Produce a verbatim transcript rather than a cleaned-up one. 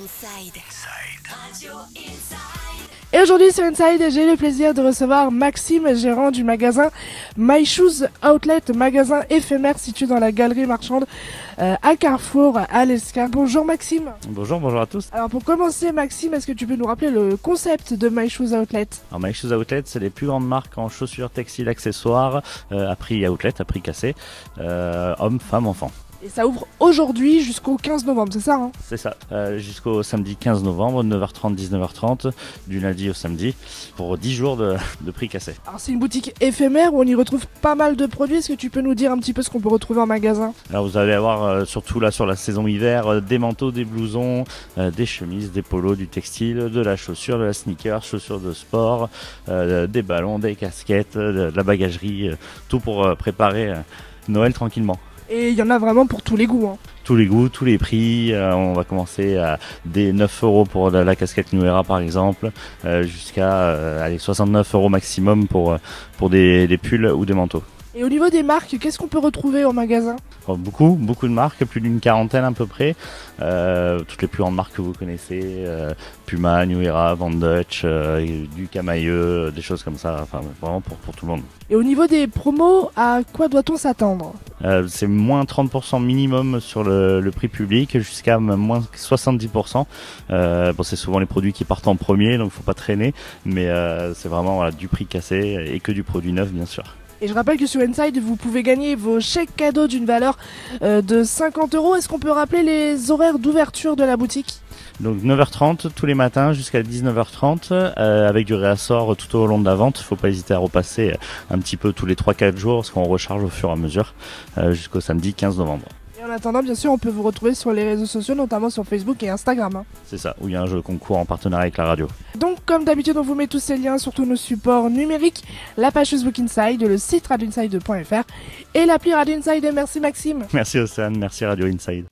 Inside. Radio Inside. Et aujourd'hui sur Inside, j'ai le plaisir de recevoir Maxime, gérant du magasin My Shoes Outlet, magasin éphémère situé dans la galerie marchande euh, à Carrefour, à l'Escar. Bonjour Maxime. Bonjour, bonjour à tous. Alors pour commencer Maxime, est-ce que tu peux nous rappeler le concept de My Shoes Outlet? Alors My Shoes Outlet, c'est les plus grandes marques en chaussures, textiles, accessoires, euh, à prix outlet, à prix cassé, euh, hommes, femmes, enfants. Et ça ouvre aujourd'hui jusqu'au quinze novembre, c'est ça hein? C'est ça, euh, jusqu'au samedi quinze novembre, neuf heures trente, dix-neuf heures trente, du lundi au samedi, pour dix jours de, de prix cassé. Alors c'est une boutique éphémère où on y retrouve pas mal de produits, est-ce que tu peux nous dire un petit peu ce qu'on peut retrouver en magasin? Alors vous allez avoir, euh, surtout là sur la saison hiver, euh, des manteaux, des blousons, euh, des chemises, des polos, du textile, de la chaussure, de la sneaker, chaussures de sport, euh, des ballons, des casquettes, de, de la bagagerie, euh, tout pour euh, préparer euh, Noël tranquillement. Et il y en a vraiment pour tous les goûts hein. Tous les goûts, tous les prix, euh, on va commencer à des neuf euros pour la, la casquette New Era par exemple, euh, jusqu'à euh, allez, soixante-neuf euros maximum pour, pour des, des pulls ou des manteaux. Et au niveau des marques, qu'est-ce qu'on peut retrouver en magasin? Alors, beaucoup, beaucoup de marques, plus d'une quarantaine à peu près, euh, toutes les plus grandes marques que vous connaissez, euh, Puma, New Era, Van Dutch, euh, du Camailleux, des choses comme ça, enfin vraiment pour, pour tout le monde. Et au niveau des promos, à quoi doit-on s'attendre? Euh, c'est moins trente pour cent minimum sur le, le prix public, jusqu'à moins soixante-dix pour cent. Euh, bon, c'est souvent les produits qui partent en premier, donc faut pas traîner, mais euh, c'est vraiment voilà, du prix cassé et que du produit neuf bien sûr. Et je rappelle que sur Inside, vous pouvez gagner vos chèques cadeaux d'une valeur euh, de cinquante euros. Est-ce qu'on peut rappeler les horaires d'ouverture de la boutique? Donc neuf heures trente tous les matins jusqu'à dix-neuf heures trente, euh, avec du réassort tout au long de la vente. Faut pas hésiter à repasser un petit peu tous les trois quatre jours, parce qu'on recharge au fur et à mesure, euh, jusqu'au samedi quinze novembre. Et en attendant, bien sûr, on peut vous retrouver sur les réseaux sociaux, notamment sur Facebook et Instagram. Hein. C'est ça, où il y a un jeu concours en partenariat avec la radio. Donc, comme d'habitude, on vous met tous ces liens sur tous nos supports numériques, la page Facebook Inside, le site radio inside point f r et l'appli Radio Inside. Merci Maxime. Merci Océane, merci Radio Inside.